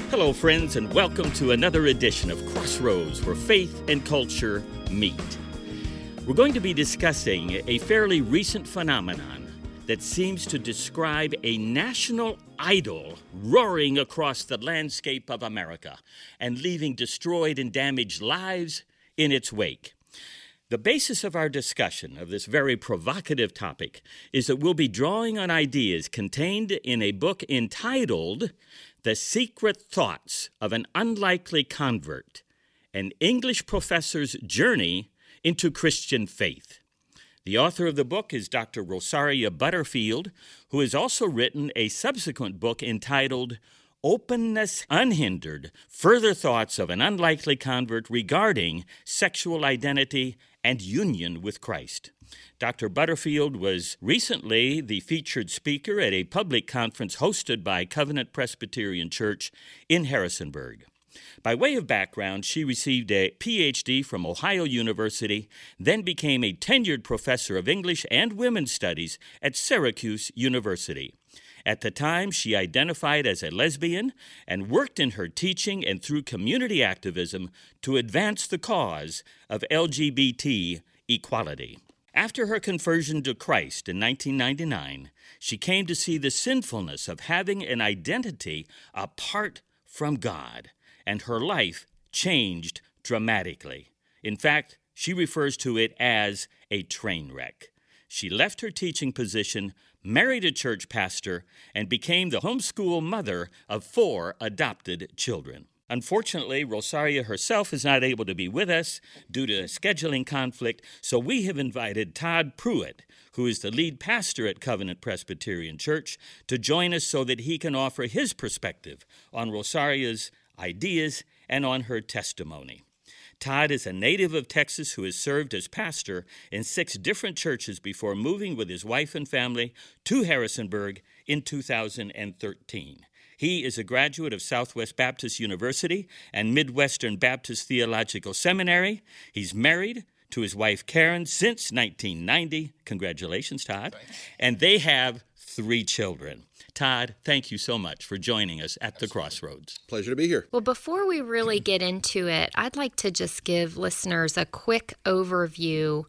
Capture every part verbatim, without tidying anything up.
Hello, friends, and welcome to another edition of Crossroads, where faith and culture meet. We're going to be discussing a fairly recent phenomenon that seems to describe a national idol roaring across the landscape of America and leaving destroyed and damaged lives in its wake. The basis of our discussion of this very provocative topic is that we'll be drawing on ideas contained in a book entitled The Secret Thoughts of an Unlikely Convert, an English professor's journey into Christian faith. The author of the book is Doctor Rosaria Butterfield, who has also written a subsequent book entitled Openness Unhindered, Further Thoughts of an Unlikely Convert Regarding Sexual Identity and Union with Christ. Doctor Butterfield was recently the featured speaker at a public conference hosted by Covenant Presbyterian Church in Harrisonburg. By way of background, she received a P H D from Ohio University, then became a tenured professor of English and Women's Studies at Syracuse University. At the time, she identified as a lesbian and worked in her teaching and through community activism to advance the cause of L G B T equality. After her conversion to Christ in nineteen ninety-nine, she came to see the sinfulness of having an identity apart from God, and her life changed dramatically. In fact, she refers to it as a train wreck. She left her teaching position, married a church pastor, and became the homeschool mother of four adopted children. Unfortunately, Rosaria herself is not able to be with us due to a scheduling conflict, so we have invited Todd Pruitt, who is the lead pastor at Covenant Presbyterian Church, to join us so that he can offer his perspective on Rosaria's ideas and on her testimony. Todd is a native of Texas who has served as pastor in six different churches before moving with his wife and family to Harrisonburg in two thousand thirteen. He is a graduate of Southwest Baptist University and Midwestern Baptist Theological Seminary. He's married to his wife Karen since nineteen ninety. Congratulations, Todd. Thanks. And they have three children. Todd, thank you so much for joining us at the Crossroads. Pleasure to be here. Well, before we really get into it, I'd like to just give listeners a quick overview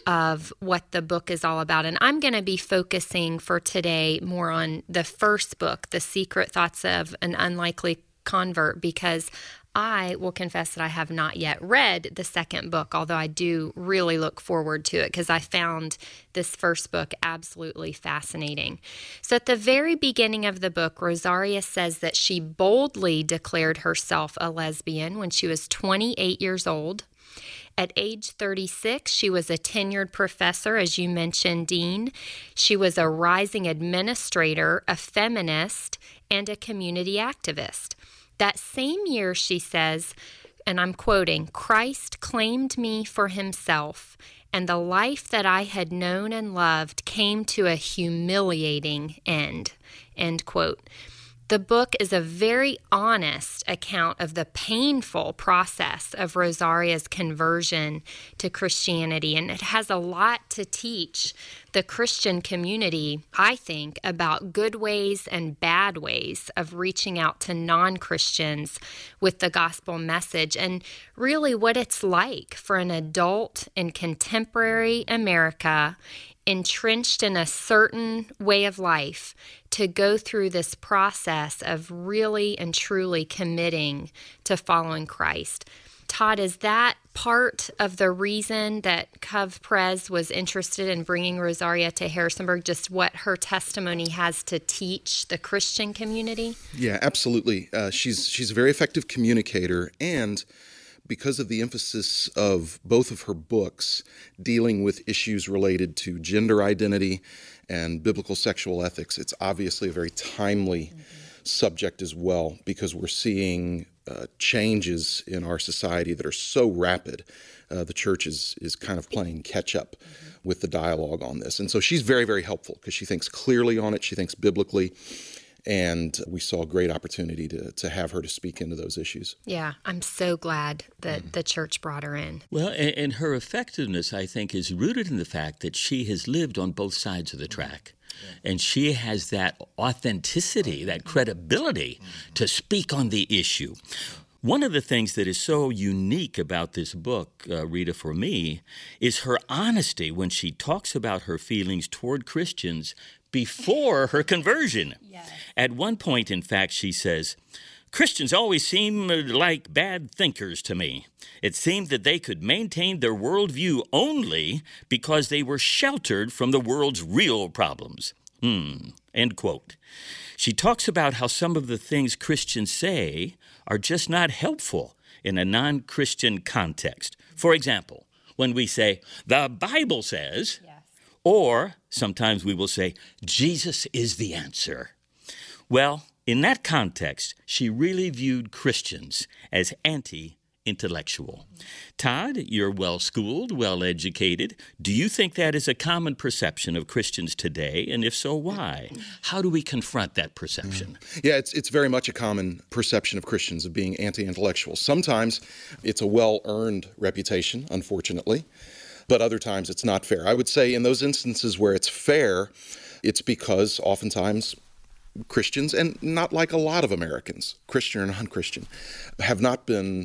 of what the book is all about. And I'm going to be focusing for today more on the first book, The Secret Thoughts of an Unlikely Convert, because I will confess that I have not yet read the second book, although I do really look forward to it because I found this first book absolutely fascinating. So at the very beginning of the book, Rosaria says that she boldly declared herself a lesbian when she was twenty-eight years old. At age thirty-six, she was a tenured professor, as you mentioned, Dean. She was a rising administrator, a feminist, and a community activist. That same year, she says, and I'm quoting, "Christ claimed me for himself, and the life that I had known and loved came to a humiliating end," end quote. The book is a very honest account of the painful process of Rosaria's conversion to Christianity, and it has a lot to teach the Christian community, I think, about good ways and bad ways of reaching out to non-Christians with the gospel message, and really what it's like for an adult in contemporary America entrenched in a certain way of life to go through this process of really and truly committing to following Christ. Todd, is that part of the reason that Cov Pres was interested in bringing Rosaria to Harrisonburg, just what her testimony has to teach the Christian community? Yeah, absolutely. Uh, she's she's a very effective communicator, and because of the emphasis of both of her books dealing with issues related to gender identity and biblical sexual ethics, it's obviously a very timely mm-hmm. subject as well, because we're seeing uh, changes in our society that are so rapid. Uh, the church is, is kind of playing catch up mm-hmm. with the dialogue on this. And so she's very, very helpful because she thinks clearly on it. She thinks biblically. And we saw a great opportunity to to have her to speak into those issues. Yeah, I'm so glad that mm. the church brought her in. Well, and, and her effectiveness, I think, is rooted in the fact that she has lived on both sides of the track. And she has that authenticity, that credibility to speak on the issue. One of the things that is so unique about this book, uh, Rita, for me, is her honesty when she talks about her feelings toward Christians before her conversion. Yes. At one point, in fact, she says, Christians always seem like bad thinkers to me. It seemed that they could maintain their worldview only because they were sheltered from the world's real problems. Hmm. End quote. She talks about how some of the things Christians say are just not helpful in a non-Christian context. For example, when we say, the Bible says, yes. Or sometimes we will say, Jesus is the answer. Well, in that context, she really viewed Christians as anti-intellectual. Todd, you're well-schooled, well-educated. Do you think that is a common perception of Christians today? And if so, why? How do we confront that perception? Yeah, it's it's very much a common perception of Christians of being anti-intellectual. Sometimes it's a well-earned reputation, unfortunately, but other times it's not fair. I would say in those instances where it's fair, it's because oftentimes Christians, and not like a lot of Americans, Christian or non-Christian, have not been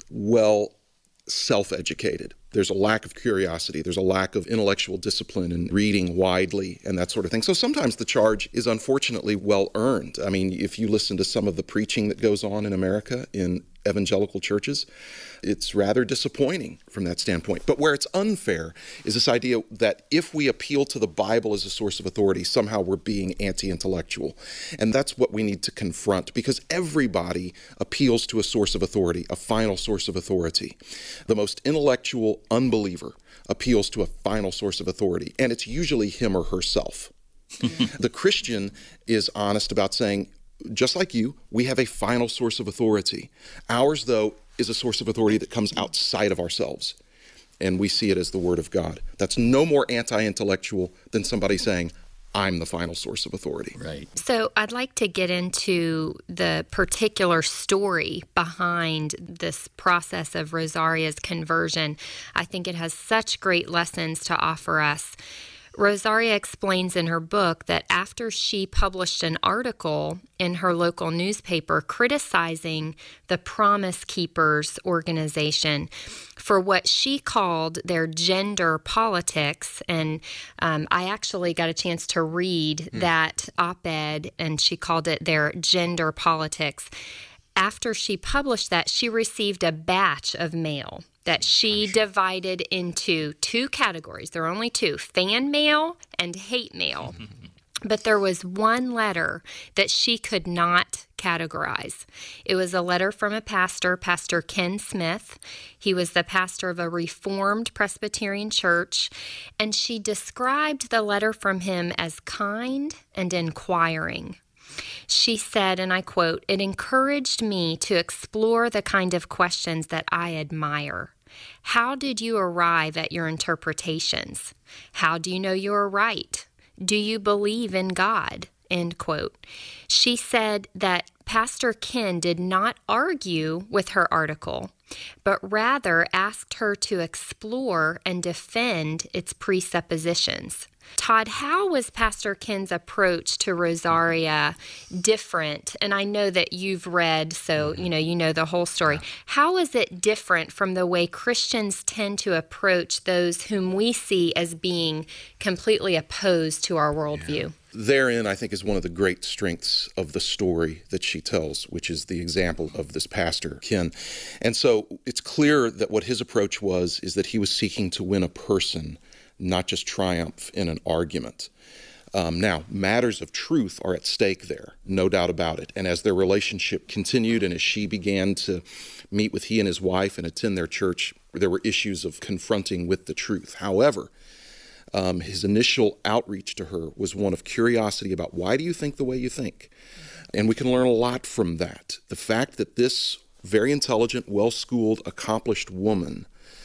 well self-educated. There's a lack of curiosity. There's a lack of intellectual discipline and reading widely and that sort of thing. So sometimes the charge is unfortunately well-earned. I mean, if you listen to some of the preaching that goes on in America in evangelical churches, it's rather disappointing from that standpoint. But where it's unfair is this idea that if we appeal to the Bible as a source of authority, somehow we're being anti-intellectual. And that's what we need to confront, because everybody appeals to a source of authority, a final source of authority. The most intellectual unbeliever appeals to a final source of authority, and it's usually him or herself. The Christian is honest about saying, just like you, we have a final source of authority. Ours, though, is a source of authority that comes outside of ourselves, and we see it as the Word of God. That's no more anti-intellectual than somebody saying, I'm the final source of authority. Right. So I'd like to get into the particular story behind this process of Rosaria's conversion. I think it has such great lessons to offer us. Rosaria explains in her book that after she published an article in her local newspaper criticizing the Promise Keepers organization for what she called their gender politics, and um, I actually got a chance to read mm. that op-ed, and she called it their gender politics. After she published that, she received a batch of mail that she divided into two categories. There are only two, fan mail and hate mail. But there was one letter that she could not categorize. It was a letter from a pastor, Pastor Ken Smith. He was the pastor of a Reformed Presbyterian church, and she described the letter from him as kind and inquiring. She said, and I quote, "It encouraged me to explore the kind of questions that I admire. How did you arrive at your interpretations? How do you know you are right? Do you believe in God?" End quote. She said that Pastor Ken did not argue with her article, but rather asked her to explore and defend its presuppositions. Todd, how was Pastor Ken's approach to Rosaria different? And I know that you've read, so you know you know the whole story. How is it different from the way Christians tend to approach those whom we see as being completely opposed to our worldview? Yeah. Therein, I think, is one of the great strengths of the story that she tells, which is the example of this pastor, Ken. And so it's clear that what his approach was is that he was seeking to win a person, not just triumph in an argument. Um, now, matters of truth are at stake there, no doubt about it. And as their relationship continued and as she began to meet with he and his wife and attend their church, there were issues of confronting with the truth. However, um, his initial outreach to her was one of curiosity about, why do you think the way you think? And we can learn a lot from that. The fact that this very intelligent, well-schooled, accomplished woman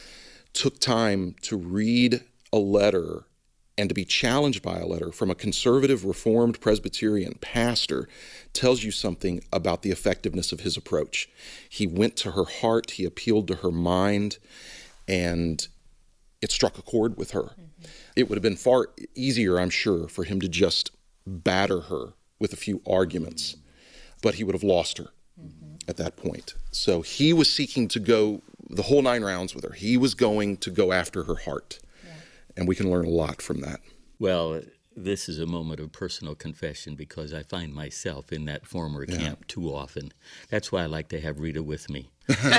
took time to read a letter and to be challenged by a letter from a conservative Reformed Presbyterian pastor tells you something about the effectiveness of his approach. He went to her heart, he appealed to her mind, and it struck a chord with her. Mm-hmm. It would have been far easier, I'm sure, for him to just batter her with a few arguments, mm-hmm. but he would have lost her mm-hmm. at that point. So he was seeking to go the whole nine rounds with her. He was going to go after her heart, yeah. and we can learn a lot from that. Well, this is a moment of personal confession because I find myself in that former yeah. camp too often. That's why I like to have Rita with me.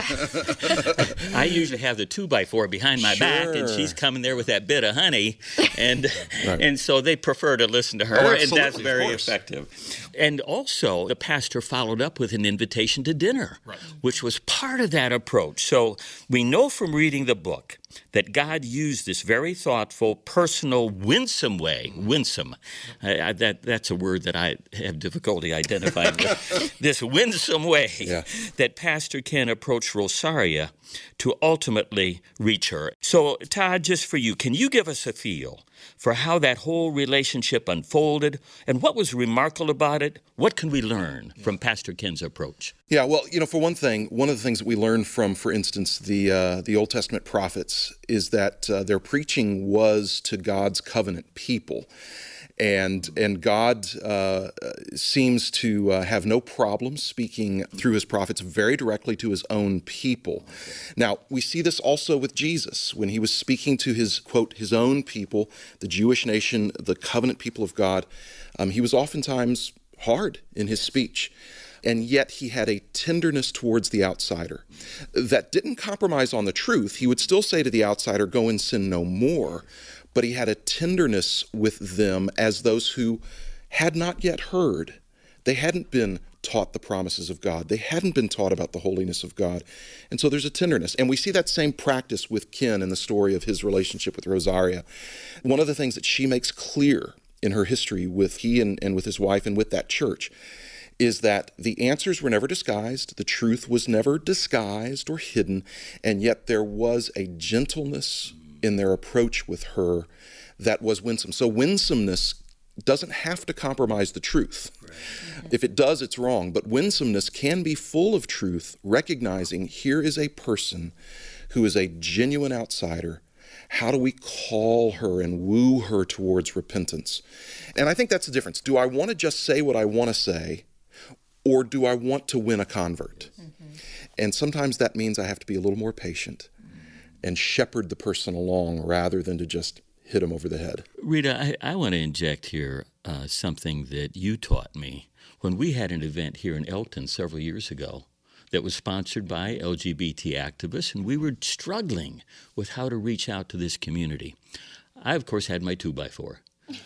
I usually have the two by four behind my sure. back, and she's coming there with that bit of honey, and right. and so they prefer to listen to her, oh, and that's very effective. And also, the pastor followed up with an invitation to dinner, right. which was part of that approach. So we know from reading the book that God used this very thoughtful, personal, winsome way, winsome, I, I, that that's a word that I have difficulty identifying with, this winsome way yeah. that Pastor Ken approached Rosaria to ultimately reach her. So, Todd, just for you, can you give us a feel for how that whole relationship unfolded and what was remarkable about it? What can we learn yeah. from Pastor Ken's approach? Yeah, well, you know, for one thing, one of the things that we learn from, for instance, the uh, the Old Testament prophets is that uh, their preaching was to God's covenant people. And and God uh, seems to uh, have no problem speaking through his prophets very directly to his own people. Now, we see this also with Jesus when he was speaking to his, quote, his own people, the Jewish nation, the covenant people of God. Um, he was oftentimes hard in his speech. And yet he had a tenderness towards the outsider that didn't compromise on the truth. He would still say to the outsider, go and sin no more. But he had a tenderness with them as those who had not yet heard. They hadn't been taught the promises of God. They hadn't been taught about the holiness of God. And so there's a tenderness. And we see that same practice with Ken in the story of his relationship with Rosaria. One of the things that she makes clear in her history with he and, and with his wife and with that church is that the answers were never disguised, the truth was never disguised or hidden, and yet there was a gentleness in their approach with her that was winsome. So winsomeness doesn't have to compromise the truth. Right. If it does, it's wrong. But winsomeness can be full of truth, recognizing here is a person who is a genuine outsider. How do we call her and woo her towards repentance? And I think that's the difference. Do I want to just say what I want to say, or do I want to win a convert? Mm-hmm. And sometimes that means I have to be a little more patient and shepherd the person along rather than to just hit them over the head. Rita, I, I want to inject here uh, something that you taught me when we had an event here in Elton several years ago that was sponsored by L G B T activists, and we were struggling with how to reach out to this community. I, of course, had my two by four.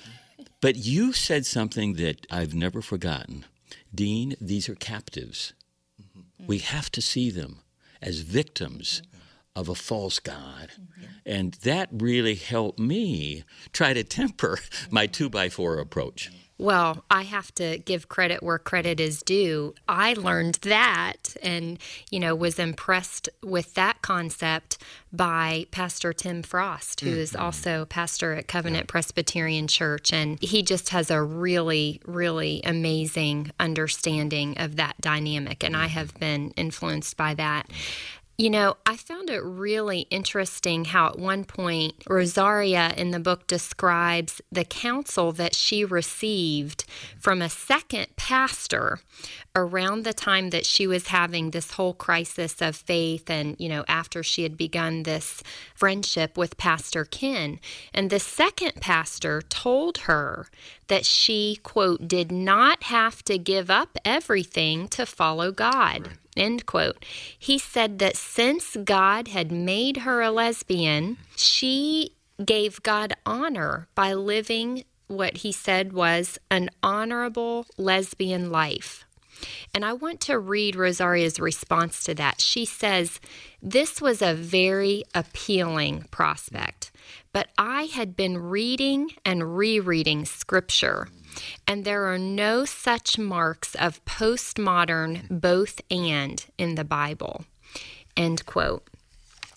But you said something that I've never forgotten. Dean, these are captives. Mm-hmm. We have to see them as victims mm-hmm. of a false god. Mm-hmm. And that really helped me try to temper my two by four approach. Well, I have to give credit where credit is due. I learned that and, you know, was impressed with that concept by Pastor Tim Frost, who mm-hmm. is also pastor at Covenant yeah. Presbyterian Church. And he just has a really, really amazing understanding of that dynamic. And mm-hmm. I have been influenced by that. You know, I found it really interesting how at one point Rosaria in the book describes the counsel that she received from a second pastor around the time that she was having this whole crisis of faith and, you know, after she had begun this friendship with Pastor Ken. And the second pastor told her that she, quote, did not have to give up everything to follow God. Right. End quote. He said that since God had made her a lesbian, she gave God honor by living what he said was an honorable lesbian life. And I want to read Rosaria's response to that. She says, "This was a very appealing prospect, but I had been reading and rereading scripture, and there are no such marks of postmodern both and in the Bible." End quote.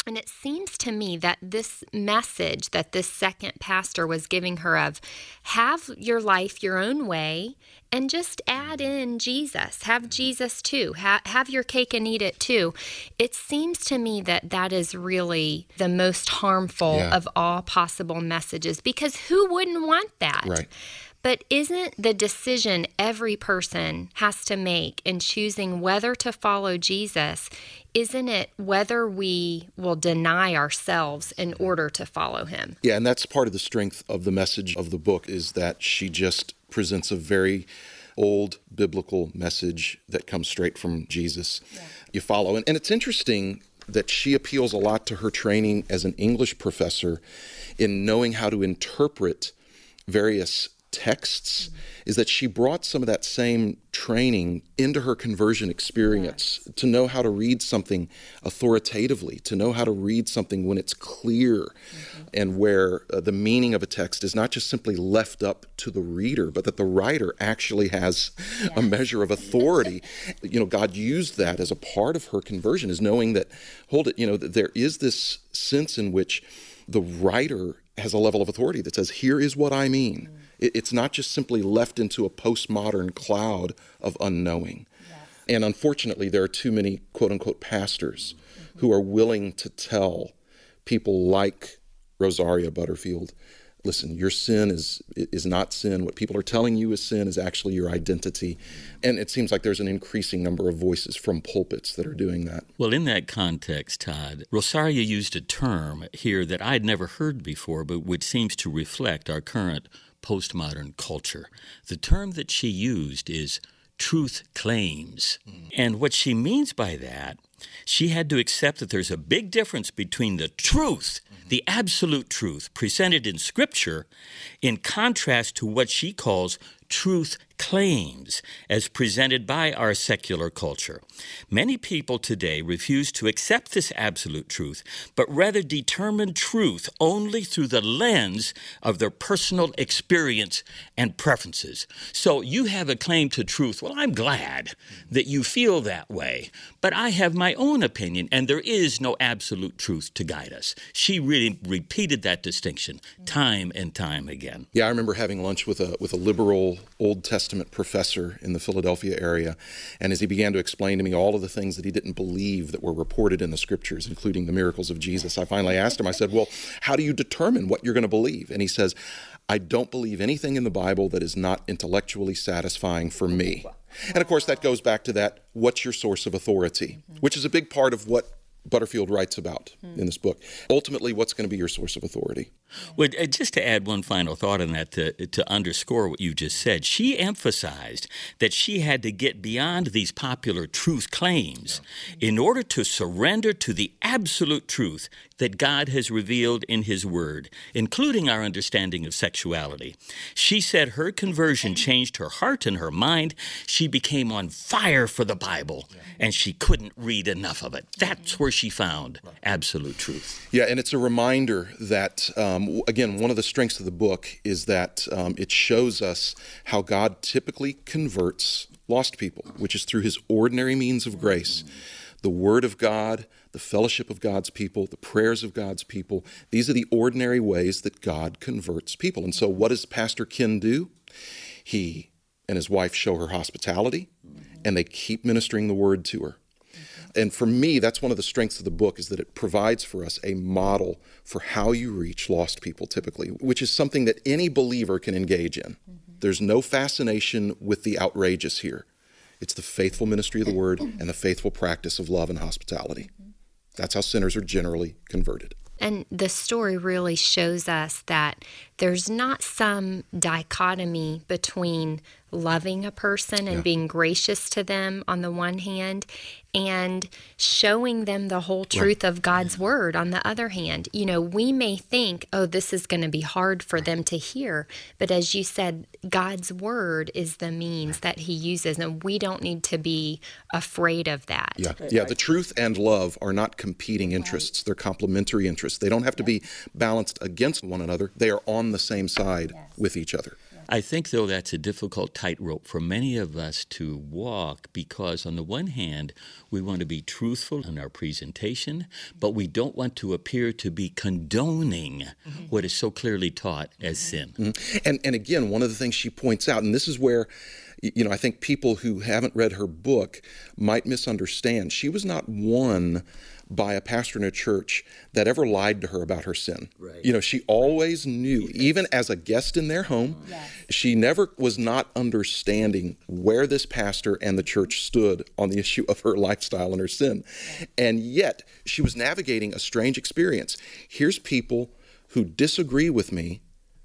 And it seems to me that this message that this second pastor was giving her of have your life your own way and just add in Jesus. Have Jesus too. Ha- have your cake and eat it too. It seems to me that that is really the most harmful Yeah. of all possible messages, because who wouldn't want that? Right. But isn't the decision every person has to make in choosing whether to follow Jesus, isn't it whether we will deny ourselves in order to follow him? Yeah, and that's part of the strength of the message of the book, is that she just presents a very old biblical message that comes straight from Jesus. Yeah. You follow. And, and it's interesting that she appeals a lot to her training as an English professor in knowing how to interpret various texts, mm-hmm. is that she brought some of that same training into her conversion experience, yes. to know how to read something authoritatively, to know how to read something when it's clear, mm-hmm. and where uh, the meaning of a text is not just simply left up to the reader, but that the writer actually has yes. a measure of authority. You know, God used that as a part of her conversion, is knowing that, hold it, you know, that there is this sense in which the writer has a level of authority that says, here is what I mean. Mm. It's not just simply left into a postmodern cloud of unknowing. Yes. And unfortunately, there are too many quote-unquote pastors mm-hmm. who are willing to tell people like Rosaria Butterfield, listen, your sin is is not sin. What people are telling you is sin is actually your identity. And it seems like there's an increasing number of voices from pulpits that are doing that. Well, in that context, Todd, Rosaria used a term here that I'd never heard before, but which seems to reflect our current postmodern culture. The term that she used is truth claims. Mm. And what she means by that, she had to accept that there's a big difference between the truth, mm-hmm. the absolute truth presented in Scripture, in contrast to what she calls truth claims as presented by our secular culture. Many people today refuse to accept this absolute truth, but rather determine truth only through the lens of their personal experience and preferences. So you have a claim to truth. Well, I'm glad that you feel that way, but I have my own opinion, and there is no absolute truth to guide us. She really repeated that distinction time and time again. Yeah, I remember having lunch with a with a liberal Old Testament professor in the Philadelphia area, and as he began to explain to me all of the things that he didn't believe that were reported in the Scriptures, including the miracles of Jesus, I finally asked him, I said, well, how do you determine what you're going to believe? And he says, I don't believe anything in the Bible that is not intellectually satisfying for me. And of course, that goes back to that, what's your source of authority, which is a big part of what Butterfield writes about mm. in this book. Ultimately, what's going to be your source of authority? Well, just to add one final thought on that, to, to underscore what you just said, she emphasized that she had to get beyond these popular truth claims yeah. in order to surrender to the absolute truth that God has revealed in His Word, including our understanding of sexuality. She said her conversion changed her heart and her mind. She became on fire for the Bible, yeah. and she couldn't read enough of it. That's where she found absolute truth. Yeah, and it's a reminder that, um, again, one of the strengths of the book is that um, it shows us how God typically converts lost people, which is through His ordinary means of grace. The Word of God, the fellowship of God's people, the prayers of God's people. These are the ordinary ways that God converts people. And so what does Pastor Ken do? He and his wife show her hospitality, and they keep ministering the Word to her. And for me, that's one of the strengths of the book, is that it provides for us a model for how you reach lost people typically, which is something that any believer can engage in. Mm-hmm. There's no fascination with the outrageous here. It's the faithful ministry of the Word and the faithful practice of love and hospitality. Mm-hmm. That's how sinners are generally converted. And the story really shows us that there's not some dichotomy between loving a person and yeah. being gracious to them on the one hand, and showing them the whole truth right. of God's Word on the other hand. You know, we may think, oh, this is going to be hard for right. them to hear. But as you said, God's Word is the means that He uses, and we don't need to be afraid of that. Yeah, yeah. The truth and love are not competing interests. They're complementary interests. They don't have to be balanced against one another. They are on the same side yes. with each other. I think, though, that's a difficult tightrope for many of us to walk because, on the one hand, we want to be truthful in our presentation, but we don't want to appear to be condoning mm-hmm. what is so clearly taught as sin. Mm-hmm. And, and again, one of the things she points out, and this is where, you know, I think people who haven't read her book might misunderstand. She was not won by a pastor in a church that ever lied to her about her sin. Right. You know, she always knew, yes. even as a guest in their home, yes. she never was not understanding where this pastor and the church stood on the issue of her lifestyle and her sin. Yes. And yet, she was navigating a strange experience. Here's people who disagree with me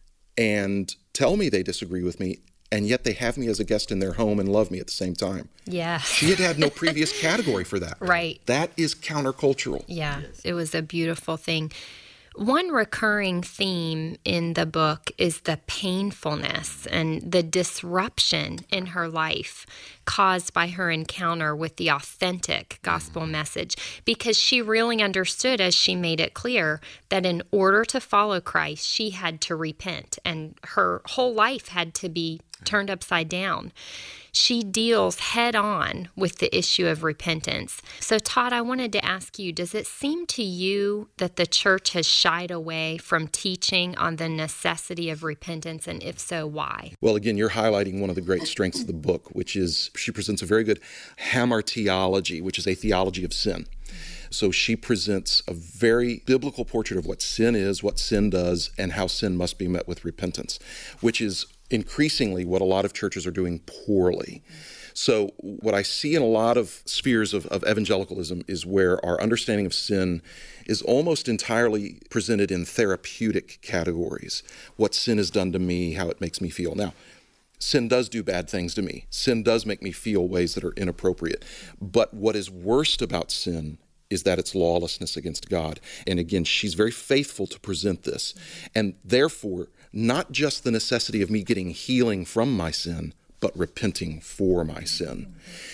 and tell me they disagree with me, and yet they have me as a guest in their home and love me at the same time. Yeah. She had had no previous category for that. Right. That is countercultural. Yeah, yes. It was a beautiful thing. One recurring theme in the book is the painfulness and the disruption in her life caused by her encounter with the authentic gospel message, because she really understood, as she made it clear, that in order to follow Christ, she had to repent, and her whole life had to be turned upside down. She deals head on with the issue of repentance. So, Todd, I wanted to ask you, does it seem to you that the church has shied away from teaching on the necessity of repentance, and if so, why? Well, again, you're highlighting one of the great strengths of the book, which is she presents a very good hamartiology, which is a theology of sin. So she presents a very biblical portrait of what sin is, what sin does, and how sin must be met with repentance, which is increasingly what a lot of churches are doing poorly. So what I see in a lot of spheres of, of evangelicalism is where our understanding of sin is almost entirely presented in therapeutic categories. What sin has done to me, how it makes me feel. Now, sin does do bad things to me. Sin does make me feel ways that are inappropriate. But what is worst about sin is that it's lawlessness against God. And again, she's very faithful to present this. And therefore, not just the necessity of me getting healing from my sin, but repenting for my sin.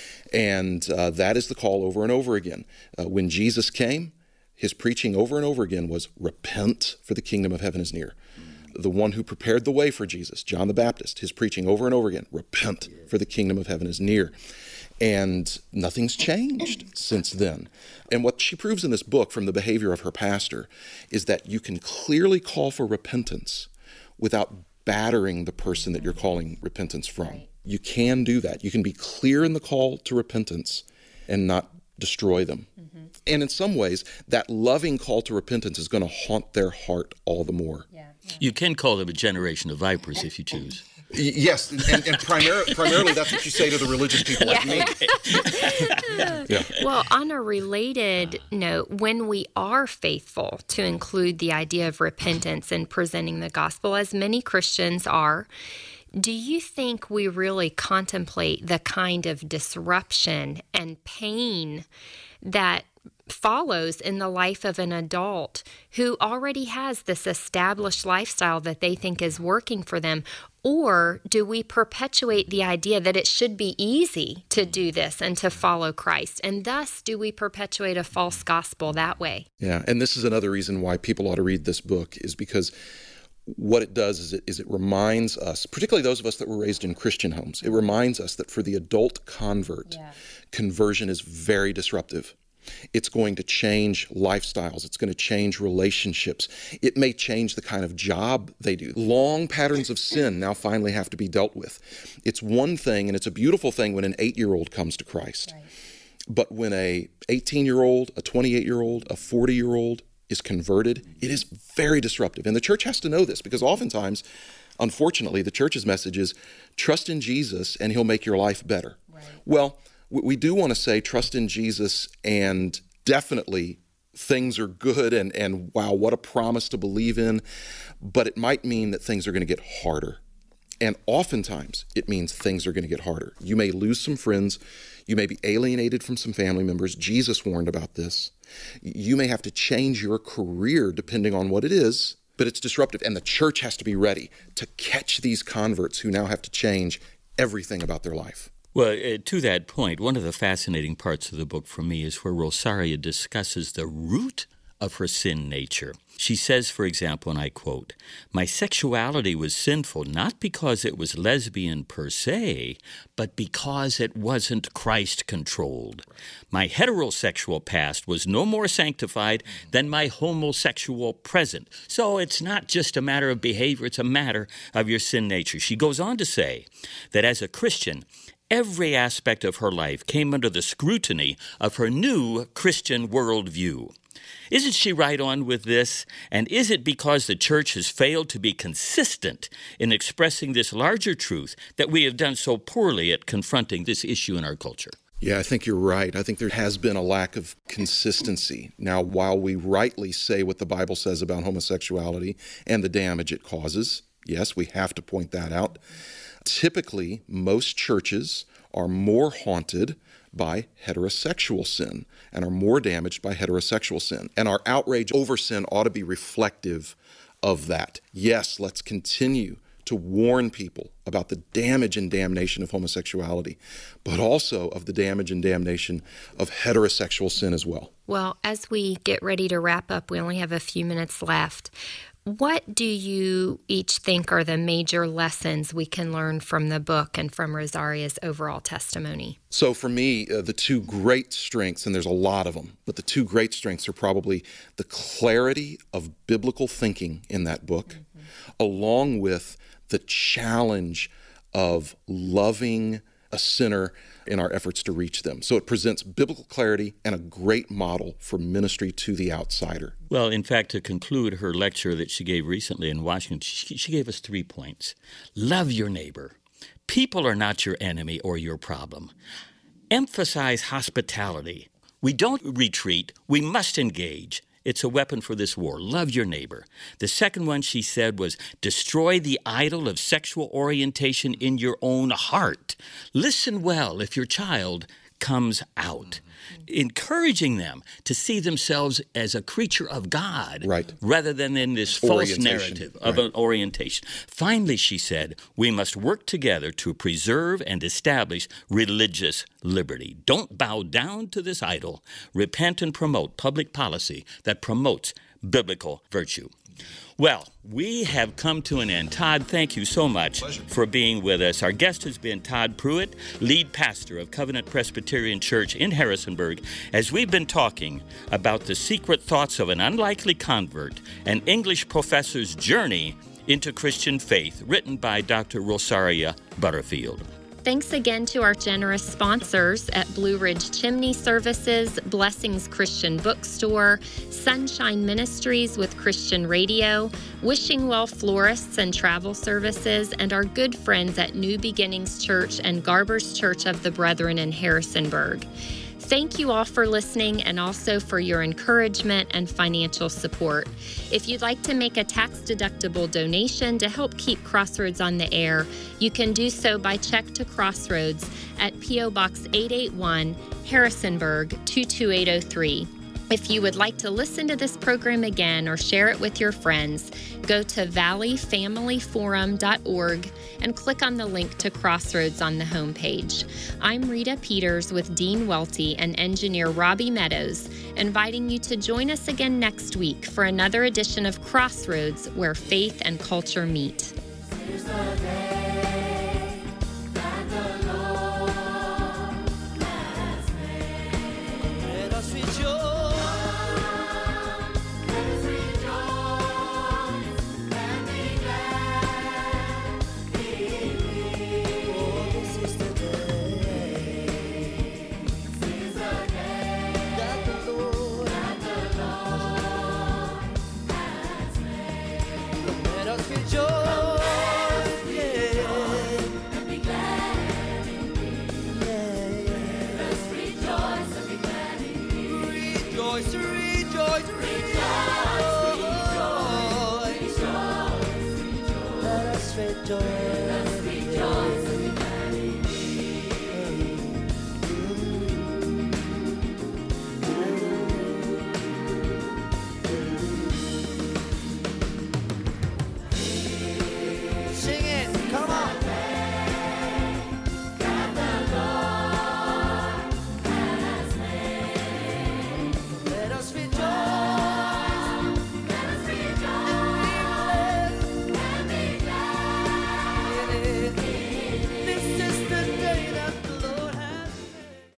And uh, that is the call over and over again. Uh, when Jesus came, his preaching over and over again was, repent, for the kingdom of heaven is near. The one who prepared the way for Jesus, John the Baptist, his preaching over and over again, repent, for the kingdom of heaven is near. And nothing's changed since then. And what she proves in this book from the behavior of her pastor is that you can clearly call for repentance without battering the person that you're calling repentance from. Right. You can do that. You can be clear in the call to repentance and not destroy them. Mm-hmm. And in some ways, that loving call to repentance is going to haunt their heart all the more. Yeah. Yeah. You can call them a generation of vipers if you choose. Yes, and, and primar- primarily that's what you say to the religious people like me. Yeah. Well, on a related note, when we are faithful to include the idea of repentance in presenting the gospel, as many Christians are, do you think we really contemplate the kind of disruption and pain that follows in the life of an adult who already has this established lifestyle that they think is working for them? Or do we perpetuate the idea that it should be easy to do this and to follow Christ? And thus, do we perpetuate a false gospel that way? Yeah, and this is another reason why people ought to read this book, is because what it does is it, is it reminds us, particularly those of us that were raised in Christian homes, it reminds us that for the adult convert, yeah. conversion is very disruptive. It's going to change lifestyles. It's going to change relationships. It may change the kind of job they do. Long patterns of sin now finally have to be dealt with. It's one thing, and it's a beautiful thing when an eight-year-old comes to Christ. Right. But when a eighteen-year-old, a twenty-eight-year-old, a forty-year-old is converted, it is very disruptive. And the church has to know this, because oftentimes, unfortunately, the church's message is, trust in Jesus and he'll make your life better. Right. Well, we do want to say trust in Jesus, and definitely things are good, and, and wow, what a promise to believe in. But it might mean that things are going to get harder. And oftentimes it means things are going to get harder. You may lose some friends. You may be alienated from some family members. Jesus warned about this. You may have to change your career depending on what it is, but it's disruptive. And the church has to be ready to catch these converts who now have to change everything about their life. Well, uh, to that point, one of the fascinating parts of the book for me is where Rosaria discusses the root of her sin nature. She says, for example, and I quote, "My sexuality was sinful not because it was lesbian per se, but because it wasn't Christ-controlled. My heterosexual past was no more sanctified than my homosexual present." So it's not just a matter of behavior, it's a matter of your sin nature. She goes on to say that as a Christian, every aspect of her life came under the scrutiny of her new Christian worldview. Isn't she right on with this? And is it because the church has failed to be consistent in expressing this larger truth that we have done so poorly at confronting this issue in our culture? Yeah, I think you're right. I think there has been a lack of consistency. Now, while we rightly say what the Bible says about homosexuality and the damage it causes, yes, we have to point that out. Typically, most churches are more haunted by heterosexual sin and are more damaged by heterosexual sin. And our outrage over sin ought to be reflective of that. Yes, let's continue to warn people about the damage and damnation of homosexuality, but also of the damage and damnation of heterosexual sin as well. Well, as we get ready to wrap up, we only have a few minutes left. What do you each think are the major lessons we can learn from the book and from Rosaria's overall testimony? So for me, uh, the two great strengths, and there's a lot of them, but the two great strengths are probably the clarity of biblical thinking in that book, mm-hmm. along with the challenge of loving a sinner in our efforts to reach them. So it presents biblical clarity and a great model for ministry to the outsider. Well, in fact, to conclude her lecture that she gave recently in Washington, she, she gave us three points. Love your neighbor. People are not your enemy or your problem. Emphasize hospitality. We don't retreat. We must engage. It's a weapon for this war. Love your neighbor. The second one, she said, was destroy the idol of sexual orientation in your own heart. Listen well if your child comes out, encouraging them to see themselves as a creature of God, right. rather than in this false narrative of right. an orientation. Finally, she said, we must work together to preserve and establish religious liberty. Don't bow down to this idol. Repent and promote public policy that promotes biblical virtue. Well, we have come to an end. Todd, thank you so much Pleasure. for being with us. Our guest has been Todd Pruitt, lead pastor of Covenant Presbyterian Church in Harrisonburg, as we've been talking about the secret thoughts of an unlikely convert, an English professor's journey into Christian faith, written by Doctor Rosaria Butterfield. Thanks again to our generous sponsors at Blue Ridge Chimney Services, Blessings Christian Bookstore, Sunshine Ministries with Christian Radio, Wishing Well Florists and Travel Services, and our good friends at New Beginnings Church and Garber's Church of the Brethren in Harrisonburg. Thank you all for listening and also for your encouragement and financial support. If you'd like to make a tax-deductible donation to help keep Crossroads on the air, you can do so by check to Crossroads at P O Box eight eighty-one, Harrisonburg two two eight oh three. If you would like to listen to this program again or share it with your friends, go to valley family forum dot org and click on the link to Crossroads on the homepage. I'm Rita Peters with Dean Welty and engineer Robbie Meadows, inviting you to join us again next week for another edition of Crossroads, where faith and culture meet. Rejoice.